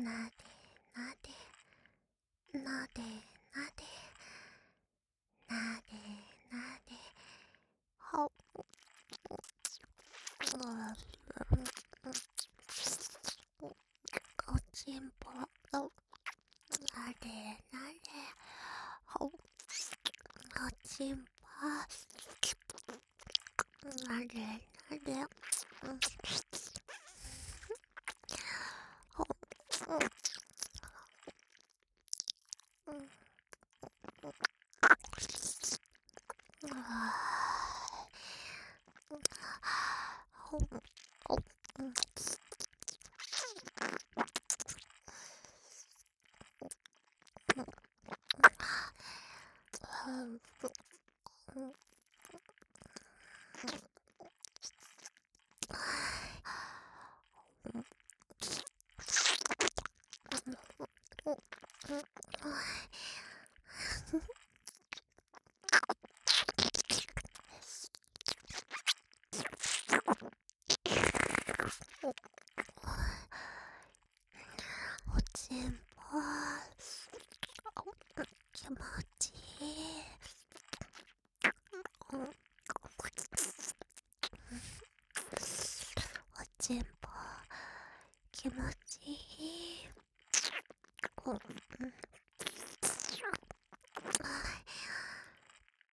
なでなでなでなでなでなでほっおちんぽなでなでほっおちんぽなでなでほっおちんぽ気持ちいい。おちんぽ気持ちいい。